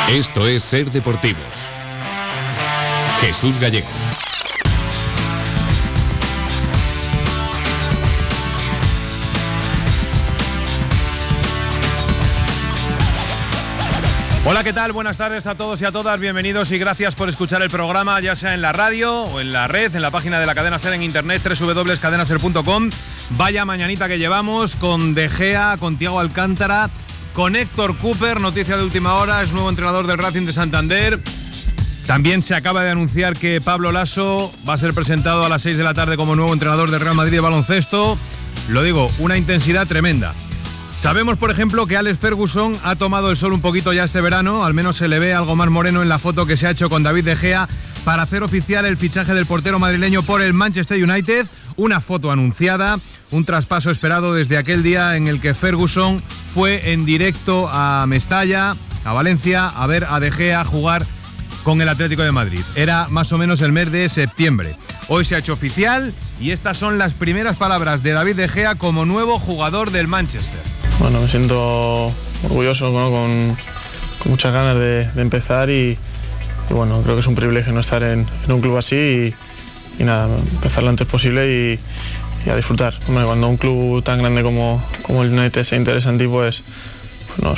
Esto es Ser Deportivos. Jesús Gallego. Hola, ¿qué tal? Buenas tardes a todos y a todas, bienvenidos y gracias por escuchar el programa, ya sea en la radio o en la red, en la página de la cadena SER en internet, www.cadenaser.com. Vaya mañanita que llevamos con De Gea, con Thiago Alcántara, con Héctor Cooper, noticia de última hora, es nuevo entrenador del Racing de Santander. También se acaba de anunciar que Pablo Laso va a ser presentado a las 6 de la tarde como nuevo entrenador del Real Madrid de baloncesto. Lo digo, una intensidad tremenda. Sabemos, por ejemplo, que Alex Ferguson ha tomado el sol un poquito ya este verano, al menos se le ve algo más moreno en la foto que se ha hecho con David De Gea para hacer oficial el fichaje del portero madrileño por el Manchester United. Una foto anunciada, un traspaso esperado desde aquel día en el que Ferguson fue en directo a Mestalla, a Valencia, a ver a De Gea jugar con el Atlético de Madrid. Era más o menos el mes de septiembre. Hoy se ha hecho oficial y estas son las primeras palabras de David De Gea como nuevo jugador del Manchester. Bueno, me siento orgulloso, ¿no? con muchas ganas de empezar y bueno, creo que es un privilegio no estar en un club así y nada, empezar lo antes posible y a disfrutar. Bueno, cuando un club tan grande como el United se interesa en ti, pues no,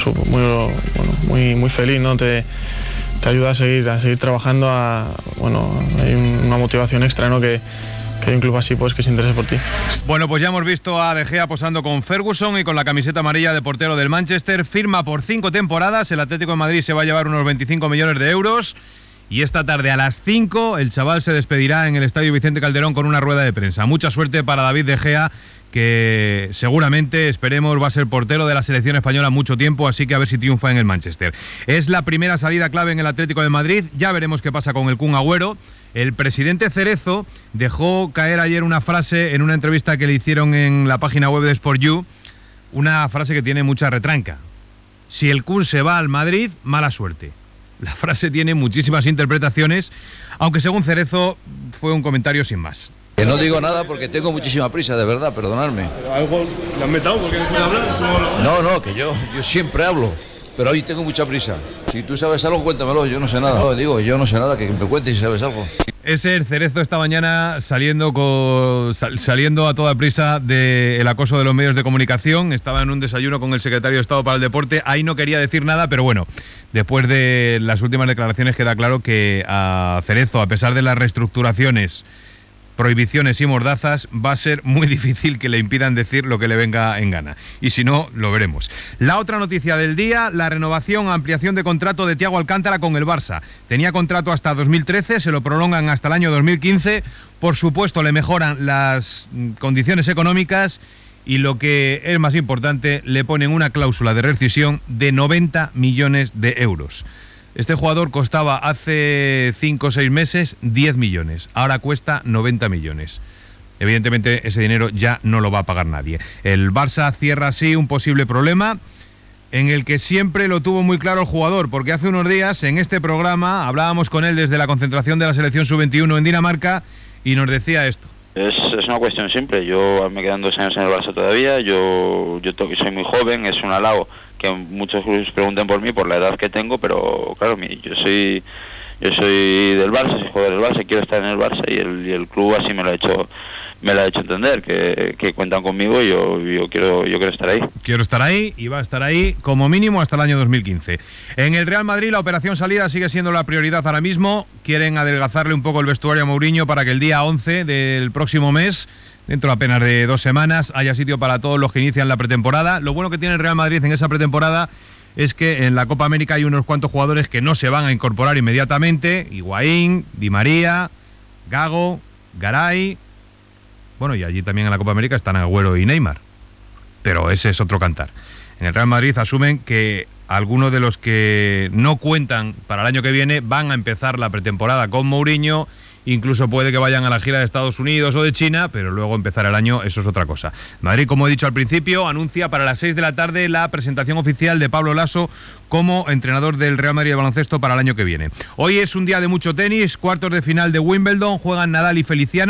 muy feliz, ¿no? Te ayuda a seguir trabajando, hay una motivación extra, ¿no? Que hay un club así, pues, que se interese por ti. Bueno, pues ya hemos visto a De Gea posando con Ferguson y con la camiseta amarilla de portero del Manchester. Firma por 5 temporadas. El Atlético de Madrid se va a llevar unos 25 millones de euros. Y esta tarde a las 5 el chaval se despedirá en el Estadio Vicente Calderón con una rueda de prensa. Mucha suerte para David De Gea, que seguramente, esperemos, va a ser portero de la selección española mucho tiempo, así que a ver si triunfa en el Manchester. Es la primera salida clave en el Atlético de Madrid. Ya veremos qué pasa con el Kun Agüero. El presidente Cerezo dejó caer ayer una frase en una entrevista que le hicieron en la página web de Sport You, una frase que tiene mucha retranca. Si el Kun se va al Madrid, mala suerte. La frase tiene muchísimas interpretaciones, aunque según Cerezo fue un comentario sin más. Que no digo nada porque tengo muchísima prisa, de verdad, perdonadme. ¿Algo le han metido porque no puede hablar? No, que yo siempre hablo, pero hoy tengo mucha prisa. Si tú sabes algo, cuéntamelo, yo no sé nada. No, digo, yo no sé nada, que me cuentes si sabes algo. Es el Cerezo esta mañana saliendo a toda prisa del acoso de los medios de comunicación. Estaba en un desayuno con el secretario de Estado para el Deporte. Ahí no quería decir nada, pero bueno, después de las últimas declaraciones queda claro que a Cerezo, a pesar de las reestructuraciones, prohibiciones y mordazas, va a ser muy difícil que le impidan decir lo que le venga en gana. Y si no, lo veremos. La otra noticia del día, la renovación, ampliación de contrato de Thiago Alcántara con el Barça. Tenía contrato hasta 2013, se lo prolongan hasta el año 2015. Por supuesto, le mejoran las condiciones económicas y, lo que es más importante, le ponen una cláusula de rescisión de 90 millones de euros. Este jugador costaba hace 5 o 6 meses 10 millones, ahora cuesta 90 millones. Evidentemente ese dinero ya no lo va a pagar nadie. El Barça cierra así un posible problema en el que siempre lo tuvo muy claro el jugador, porque hace unos días en este programa hablábamos con él desde la concentración de la selección sub-21 en Dinamarca y nos decía esto. Es una cuestión simple, yo me quedan 2 años en el Barça todavía, yo soy muy joven, es un halago que muchos clubes pregunten por mí por la edad que tengo, pero claro, yo soy del Barça, soy jugador del Barça, quiero estar en el Barça y el club así me lo ha hecho entender, que cuentan conmigo y yo quiero estar ahí. Quiero estar ahí y va a estar ahí como mínimo hasta el año 2015. En el Real Madrid la operación salida sigue siendo la prioridad ahora mismo. Quieren adelgazarle un poco el vestuario a Mourinho para que el día 11 del próximo mes, dentro apenas de 2 semanas, haya sitio para todos los que inician la pretemporada. Lo bueno que tiene el Real Madrid en esa pretemporada es que en la Copa América hay unos cuantos jugadores que no se van a incorporar inmediatamente. Higuaín, Di María, Gago, Garay. Bueno, y allí también en la Copa América están Agüero y Neymar. Pero ese es otro cantar. En el Real Madrid asumen que algunos de los que no cuentan para el año que viene van a empezar la pretemporada con Mourinho. Incluso puede que vayan a la gira de Estados Unidos o de China, pero luego empezar el año, eso es otra cosa. Madrid, como he dicho al principio, anuncia para las 6 de la tarde la presentación oficial de Pablo Laso como entrenador del Real Madrid de baloncesto para el año que viene. Hoy es un día de mucho tenis, cuartos de final de Wimbledon, juegan Nadal y Feliciano.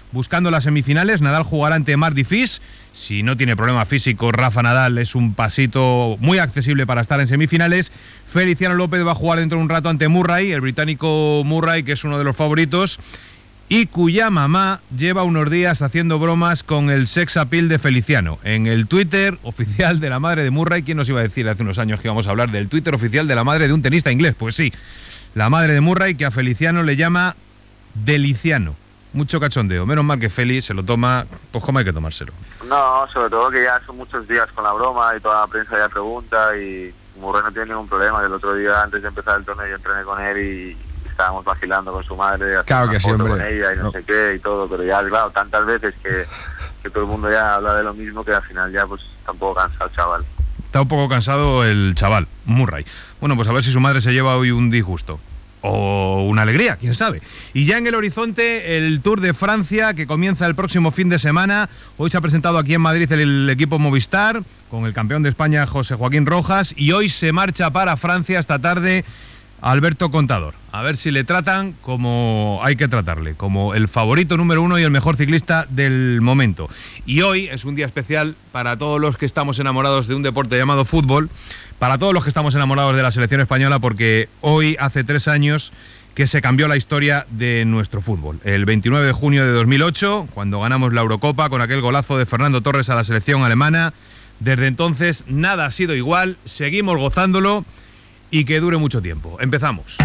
buscando las semifinales. Nadal jugará ante Marc Difís. Si no tiene problema físico, Rafa Nadal es un pasito muy accesible para estar en semifinales. Feliciano López va a jugar dentro de un rato ante Murray, el británico Murray, que es uno de los favoritos, y cuya mamá lleva unos días haciendo bromas con el sex appeal de Feliciano. En el Twitter oficial de la madre de Murray, ¿quién nos iba a decir hace unos años que íbamos a hablar del Twitter oficial de la madre de un tenista inglés? Pues sí, la madre de Murray, que a Feliciano le llama Deliciano. Mucho cachondeo. Menos mal que Feli se lo toma, pues como hay que tomárselo. No, sobre todo que ya son muchos días con la broma y toda la prensa ya pregunta, y Murray no tiene ningún problema. El otro día, antes de empezar el torneo, yo entrené con él y estábamos vacilando con su madre, claro que sí, hombre, con ella y no sé qué y todo, pero ya, claro, tantas veces que todo el mundo ya habla de lo mismo, que al final ya pues está un poco cansado el chaval. Está un poco cansado el chaval, Murray. Bueno, pues a ver si su madre se lleva hoy un disgusto. O una alegría, quién sabe. Y ya en el horizonte, el Tour de Francia, que comienza el próximo fin de semana. Hoy se ha presentado aquí en Madrid el equipo Movistar, con el campeón de España, José Joaquín Rojas, y hoy se marcha para Francia esta tarde Alberto Contador. A ver si le tratan como hay que tratarle, como el favorito número 1 y el mejor ciclista del momento. Y hoy es un día especial para todos los que estamos enamorados de un deporte llamado fútbol, para todos los que estamos enamorados de la selección española, porque hoy hace 3 años que se cambió la historia de nuestro fútbol. El 29 de junio de 2008, cuando ganamos la Eurocopa con aquel golazo de Fernando Torres a la selección alemana. Desde entonces nada ha sido igual, seguimos gozándolo y que dure mucho tiempo. Empezamos.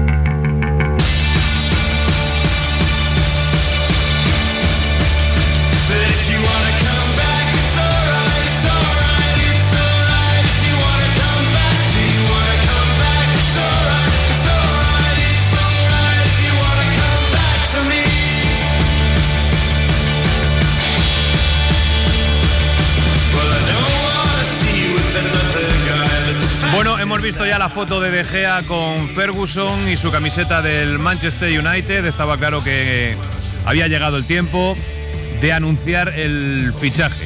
Bueno, hemos visto ya la foto de De Gea con Ferguson y su camiseta del Manchester United. Estaba claro que había llegado el tiempo de anunciar el fichaje.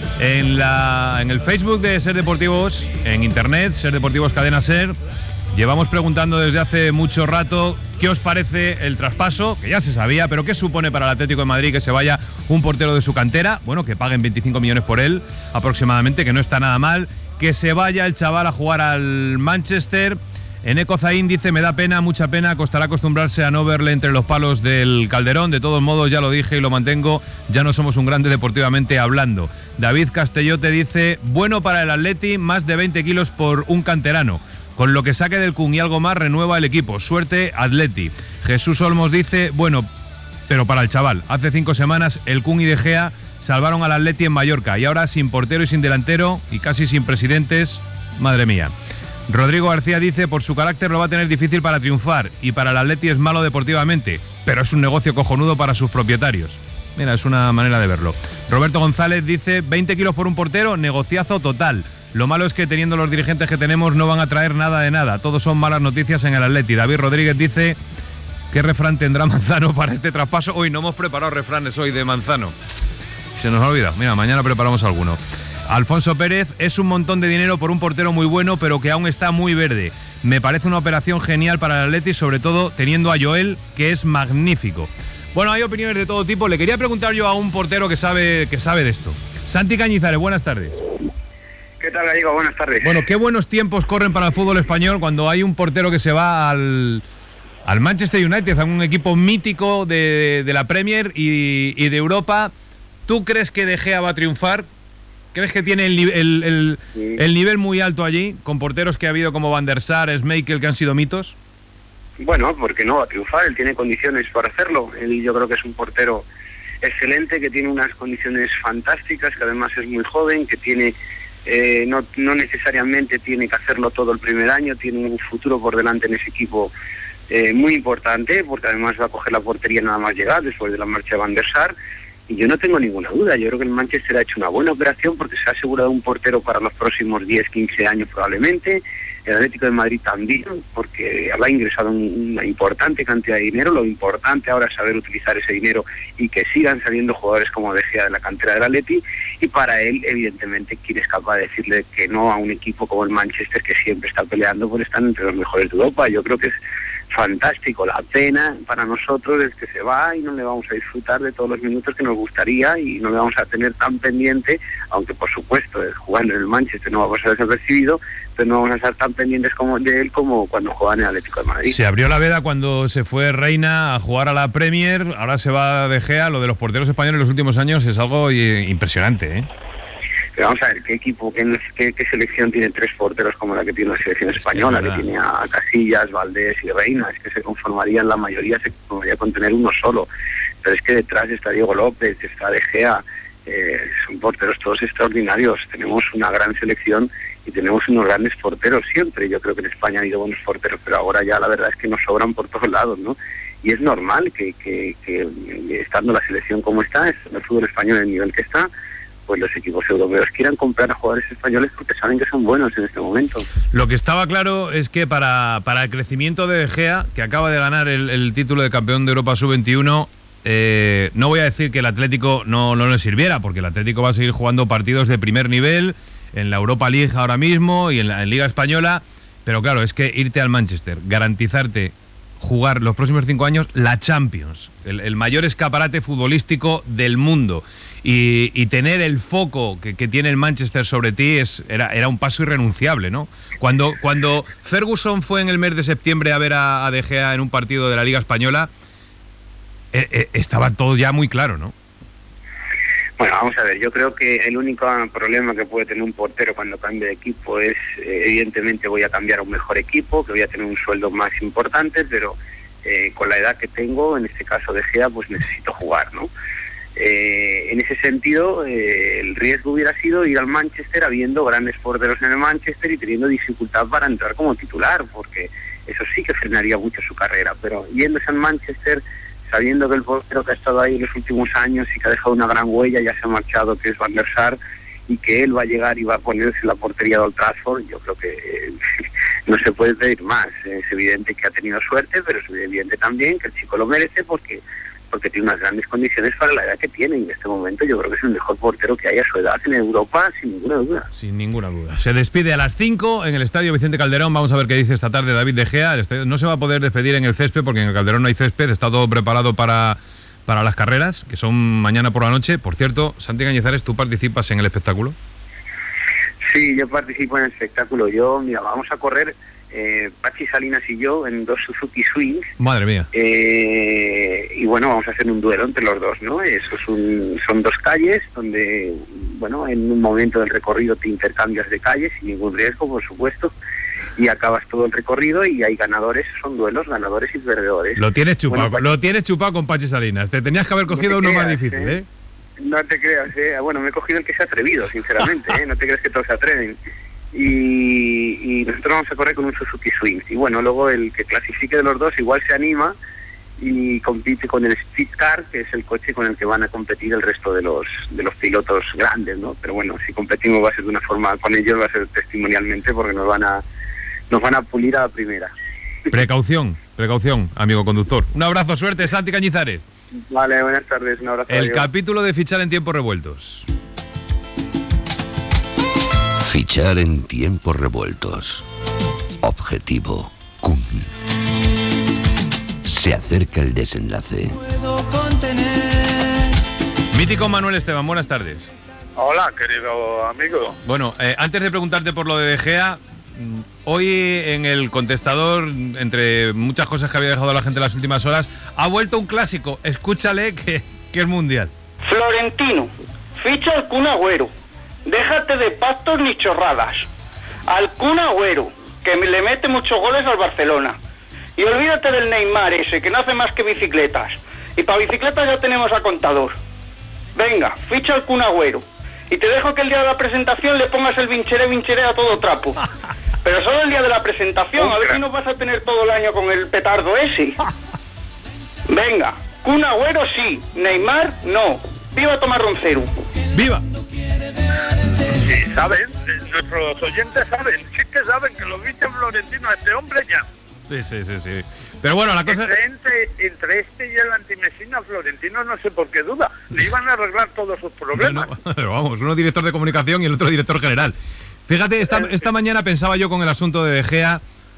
En el Facebook de Ser Deportivos, en internet, Ser Deportivos Cadena Ser, llevamos preguntando desde hace mucho rato qué os parece el traspaso, que ya se sabía, pero qué supone para el Atlético de Madrid que se vaya un portero de su cantera. Bueno, que paguen 25 millones por él aproximadamente, que no está nada mal. Que se vaya el chaval a jugar al Manchester. Eneco Zain dice: me da pena, mucha pena, costará acostumbrarse a no verle entre los palos del Calderón. De todos modos, ya lo dije y lo mantengo, ya no somos un grande deportivamente hablando. David Castellote dice: bueno para el Atleti, más de 20 kilos por un canterano. Con lo que saque del Kun y algo más, renueva el equipo. Suerte, Atleti. Jesús Olmos dice: bueno, pero para el chaval, hace 5 semanas el Kun y De Gea salvaron al Atleti en Mallorca, y ahora sin portero y sin delantero y casi sin presidentes, madre mía. Rodrigo García dice: por su carácter lo va a tener difícil para triunfar, y para el Atleti es malo deportivamente, pero es un negocio cojonudo para sus propietarios. Mira, es una manera de verlo. Roberto González dice: 20 kilos por un portero, negociazo total. Lo malo es que teniendo los dirigentes que tenemos no van a traer nada de nada. Todos son malas noticias en el Atleti. David Rodríguez dice: ¿qué refrán tendrá Manzano para este traspaso? Hoy no hemos preparado refranes hoy de Manzano. Se nos ha olvidado. Mira, mañana preparamos alguno. Alfonso Pérez: es un montón de dinero por un portero muy bueno, pero que aún está muy verde. Me parece una operación genial para el Atleti, sobre todo teniendo a Joel, que es magnífico. Bueno, hay opiniones de todo tipo. Le quería preguntar yo a un portero que sabe de esto. Santi Cañizares, buenas tardes. ¿Qué tal, Gallego? Buenas tardes. Bueno, qué buenos tiempos corren para el fútbol español cuando hay un portero que se va al Manchester United, a un equipo mítico de la Premier y de Europa. ¿Tú crees que De Gea va a triunfar? ¿Crees que tiene el nivel muy alto allí, con porteros que ha habido como Van der Sar, Schmeichel, que han sido mitos? Bueno, porque no va a triunfar, él tiene condiciones para hacerlo. Él, yo creo que es un portero excelente, que tiene unas condiciones fantásticas, que además es muy joven, que tiene no necesariamente tiene que hacerlo todo el primer año, tiene un futuro por delante en ese equipo muy importante, porque además va a coger la portería nada más llegar, después de la marcha de Van der Sar. Y yo no tengo ninguna duda, yo creo que el Manchester ha hecho una buena operación porque se ha asegurado un portero para los próximos 10, 15 años probablemente. El Atlético de Madrid también, porque ha ingresado una importante cantidad de dinero. Lo importante ahora es saber utilizar ese dinero y que sigan saliendo jugadores como De Gea de la cantera del Atleti. Y para él, evidentemente, ¿quién es capaz de decirle que no a un equipo como el Manchester, que siempre está peleando por estar entre los mejores de Europa? Yo creo que es fantástico. La pena para nosotros es que se va y no le vamos a disfrutar de todos los minutos que nos gustaría y no le vamos a tener tan pendiente, aunque por supuesto jugando en el Manchester no va a pasar desapercibido, pero no vamos a estar tan pendientes de él como cuando jugaba en el Atlético de Madrid. Se abrió la veda cuando se fue Reina a jugar a la Premier, ahora se va De Gea. Lo de los porteros españoles en los últimos años es algo impresionante, ¿eh? Pero vamos a ver, ¿qué equipo, qué selección tiene 3 porteros como la que tiene la selección española, que tiene a Casillas, Valdés y Reina? Es que se conformarían, la mayoría se conformaría con tener uno solo. Pero es que detrás está Diego López, está De Gea, son porteros todos extraordinarios. Tenemos una gran selección y tenemos unos grandes porteros siempre. Yo creo que en España ha habido buenos porteros, pero ahora ya la verdad es que nos sobran por todos lados, ¿no? Y es normal que estando la selección como está, el fútbol español en el nivel que está, pues los equipos europeos quieran comprar a jugadores españoles porque saben que son buenos en este momento. Lo que estaba claro es que para el crecimiento de De Gea, que acaba de ganar el título de campeón de Europa Sub-21, no voy a decir que el Atlético no le sirviera, porque el Atlético va a seguir jugando partidos de primer nivel en la Europa League ahora mismo y en la Liga Española, pero claro, es que irte al Manchester, garantizarte jugar los próximos 5 años la Champions, el mayor escaparate futbolístico del mundo, y tener el foco que tiene el Manchester sobre ti era un paso irrenunciable, ¿no? Cuando Ferguson fue en el mes de septiembre a ver a De Gea en un partido de la Liga Española, estaba todo ya muy claro, ¿no? Bueno, vamos a ver, yo creo que el único problema que puede tener un portero cuando cambie de equipo es, evidentemente voy a cambiar a un mejor equipo, que voy a tener un sueldo más importante, pero con la edad que tengo, en este caso De Gea, pues necesito jugar, ¿no? En ese sentido, el riesgo hubiera sido ir al Manchester habiendo grandes porteros en el Manchester y teniendo dificultad para entrar como titular, porque eso sí que frenaría mucho su carrera, pero yéndose al Manchester, sabiendo que el portero que ha estado ahí en los últimos años y que ha dejado una gran huella, ya se ha marchado, que es Van der Sar, y que él va a llegar y va a ponerse en la portería de Old Trafford, yo creo que no se puede pedir más. Es evidente que ha tenido suerte, pero es evidente también que el chico lo merece porque tiene unas grandes condiciones para la edad que tiene, y en este momento yo creo que es el mejor portero que hay a su edad en Europa, sin ninguna duda. Sin ninguna duda. Se despide a las 5 en el Estadio Vicente Calderón. Vamos a ver qué dice esta tarde David De Gea. El estadio no se va a poder despedir en el césped porque en el Calderón no hay césped, está todo preparado para las carreras, que son mañana por la noche. Por cierto, Santi Cañizares, ¿tú participas en el espectáculo? Sí, yo participo en el espectáculo. Mira, vamos a correr Pachi Salinas y yo en 2 Suzuki Swings. Madre mía. Y bueno, vamos a hacer un duelo entre los dos, ¿no? Son 2 calles donde, bueno, en un momento del recorrido te intercambias de calles sin ningún riesgo, por supuesto, y acabas todo el recorrido y hay ganadores, son duelos, ganadores y perdedores. Lo tienes chupado, bueno, lo tienes chupado con Pachi Salinas. Te tenías que haber cogido uno más difícil, ¿eh? No te creas, bueno, me he cogido el que se ha atrevido, sinceramente, no te creas que todos se atreven. Y nosotros vamos a correr con un Suzuki Swings. Y bueno, luego el que clasifique de los dos igual se anima y compite con el Speed Car, que es el coche con el que van a competir el resto de los pilotos grandes, ¿no? Pero bueno, si competimos va a ser de una forma, con ellos va a ser testimonialmente, porque nos van a pulir a la primera. Precaución, amigo conductor. Un abrazo, suerte, Santi Cañizares. Vale, buenas tardes, un abrazo. El adiós. capítulo de fichar en tiempos revueltos. Fichar en tiempos revueltos. Objetivo Kun. Se acerca el desenlace. Mítico Manuel Esteban, buenas tardes. Hola, querido amigo. Bueno, antes de preguntarte por lo de Gea, hoy en el contestador, entre muchas cosas que había dejado la gente en las últimas horas, ha vuelto un clásico. Escúchale que es mundial. Florentino, ficha al Kun Agüero. Déjate de pactos ni chorradas. Al Kun Agüero, que le mete muchos goles al Barcelona. Y olvídate del Neymar ese, que no hace más que bicicletas. Y para bicicletas ya tenemos a Contador. Venga, ficha al Kun Agüero. Y te dejo que el día de la presentación le pongas el vincheré a todo trapo. Pero solo el día de la presentación, a ver si nos vas a tener todo el año con el petardo ese. Venga, Kun Agüero sí, Neymar no. ¡Viva Tomás Roncero! ¡Viva! Sí, saben, nuestros oyentes saben, sí que saben que lo viste Florentino a este hombre ya. Sí. Pero bueno, la cosa... Entre este y el antimesina, Florentino no sé por qué duda. Le iban a arreglar todos sus problemas. Pero vamos, uno director de comunicación y el otro director general. Fíjate, esta mañana pensaba yo con el asunto de De Gea,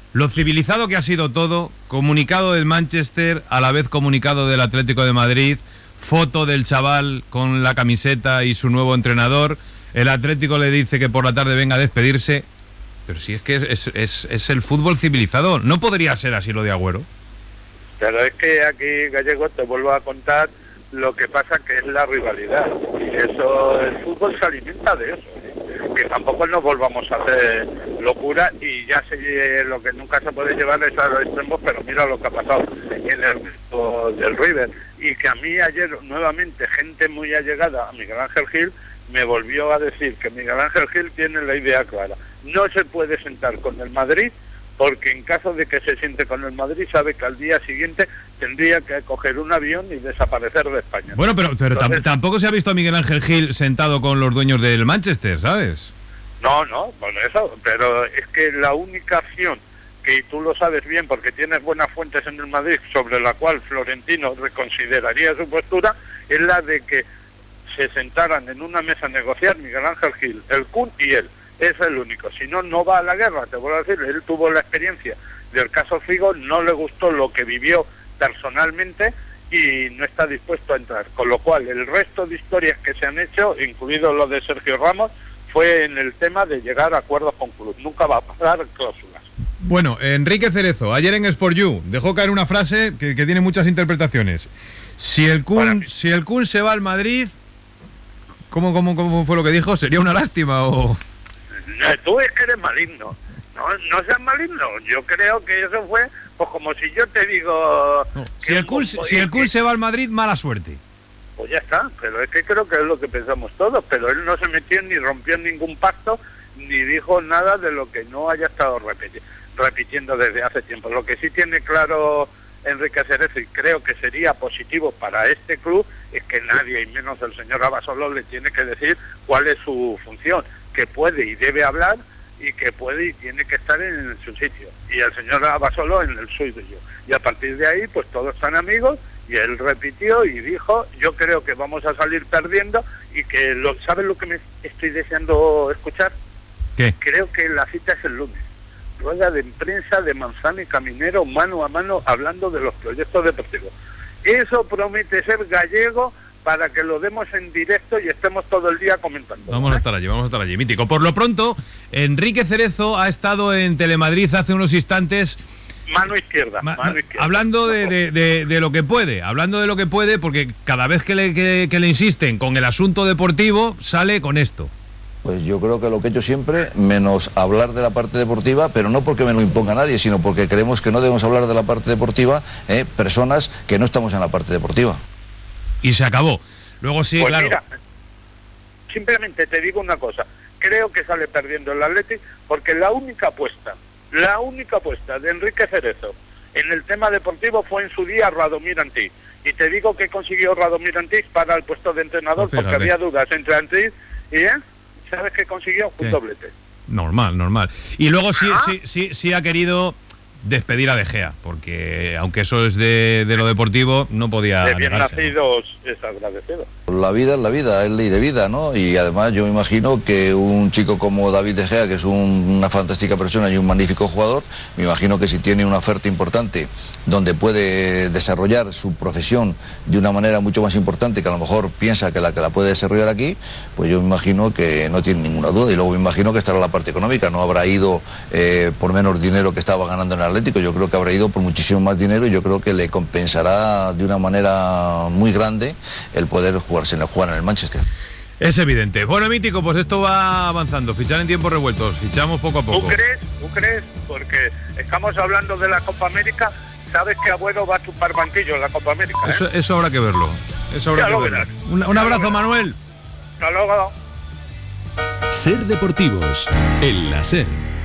Lo civilizado que ha sido todo, comunicado del Manchester, a la vez comunicado del Atlético de Madrid, foto del chaval con la camiseta y su nuevo entrenador, el Atlético le dice que por la tarde venga a despedirse, pero si es que es el fútbol civilizado, ¿no podría ser así lo de Agüero? Pero es que aquí, Gallego, te vuelvo a contar lo que pasa, que es la rivalidad. Y eso, el fútbol se alimenta de eso, ¿eh? Que tampoco nos volvamos a hacer locura, y ya sé, lo que nunca se puede llevar es a los extremos, pero mira lo que ha pasado en el grupo del River. Y que a mí ayer, nuevamente, gente muy allegada a Miguel Ángel Gil me volvió a decir que Miguel Ángel Gil tiene la idea clara. No se puede sentar con el Madrid, porque en caso de que se siente con el Madrid sabe que al día siguiente tendría que coger un avión y desaparecer de España. Bueno, pero entonces, tampoco se ha visto a Miguel Ángel Gil sentado con los dueños del Manchester, ¿sabes? No, por eso, pero es que la única acción, que tú lo sabes bien porque tienes buenas fuentes en el Madrid, sobre la cual Florentino reconsideraría su postura, es la de que se sentaran en una mesa a negociar Miguel Ángel Gil, el Kun y él. Es el único. Si no, no va a la guerra, te vuelvo a decir. Él tuvo la experiencia del caso Figo, no le gustó lo que vivió personalmente y no está dispuesto a entrar. Con lo cual, el resto de historias que se han hecho, incluido lo de Sergio Ramos, fue en el tema de llegar a acuerdos con club. Nunca va a pasar cláusulas. Bueno, Enrique Cerezo, ayer en Sport You, dejó caer una frase que tiene muchas interpretaciones. Si el Kun se va al Madrid, ¿cómo fue lo que dijo? ¿Sería una lástima o...? Tú es que eres maligno. No seas maligno. Yo creo que eso fue, pues como si yo te digo... No. Si el Kun se va al Madrid, mala suerte. Pues ya está, pero es que creo que es lo que pensamos todos, pero él no se metió ni rompió ningún pacto, ni dijo nada de lo que no haya estado repitiendo desde hace tiempo. Lo que sí tiene claro Enrique Cerezo, y creo que sería positivo para este club, es que nadie, y menos el señor Abasolo, le tiene que decir cuál es su función, que puede y debe hablar, y que puede y tiene que estar en su sitio, y el señor Abasolo en el suyo. Y a partir de ahí, pues todos están amigos, y él repitió y dijo, yo creo que vamos a salir perdiendo, y que ¿sabes lo que me estoy deseando escuchar? ¿Qué? Creo que la cita es el lunes. Rueda de prensa de Manzano y Caminero, mano a mano, hablando de los proyectos deportivos. Eso promete ser, Gallego, para que lo demos en directo y estemos todo el día comentando. Vamos a estar allí, mítico. Por lo pronto, Enrique Cerezo ha estado en Telemadrid hace unos instantes. Mano izquierda. Hablando de lo que puede, porque cada vez que le insisten con el asunto deportivo, sale con esto. Pues yo creo que lo que he hecho siempre, menos hablar de la parte deportiva, pero no porque me lo imponga nadie, sino porque creemos que no debemos hablar de la parte deportiva, personas que no estamos en la parte deportiva. Y se acabó. Luego sí, pues claro. Mira, simplemente te digo una cosa. Creo que sale perdiendo el Athletic porque la única apuesta de Enrique Cerezo en el tema deportivo fue en su día Radomir Antich. Y te digo que consiguió Radomir Antich para el puesto de entrenador, porque había dudas entre Antich y él. ¿Sabes qué consiguió? Un doblete. Normal. Y luego sí ha querido despedir a De Gea, porque aunque eso es de lo deportivo, no podía de bien negarse, nacidos, ¿no? Es agradecido. La vida es la vida, es ley de vida, ¿no? Y además yo me imagino que un chico como David De Gea, que es una fantástica persona y un magnífico jugador, me imagino que si tiene una oferta importante donde puede desarrollar su profesión de una manera mucho más importante, que a lo mejor piensa que la puede desarrollar aquí, pues yo me imagino que no tiene ninguna duda. Y luego me imagino que estará la parte económica, no habrá ido por menos dinero que estaba ganando en el Atlético, yo creo que habrá ido por muchísimo más dinero, y yo creo que le compensará de una manera muy grande el poder jugar en el Manchester. Es evidente. Bueno, mítico, pues esto va avanzando. Fichar en tiempos revueltos. Fichamos poco a poco. ¿Tú crees? Porque estamos hablando de la Copa América. Sabes que Agüero va a chupar banquillo en la Copa América, ¿eh? Eso habrá que verlo. Un abrazo, Manuel. Hasta luego. Ser Deportivos, en la SER.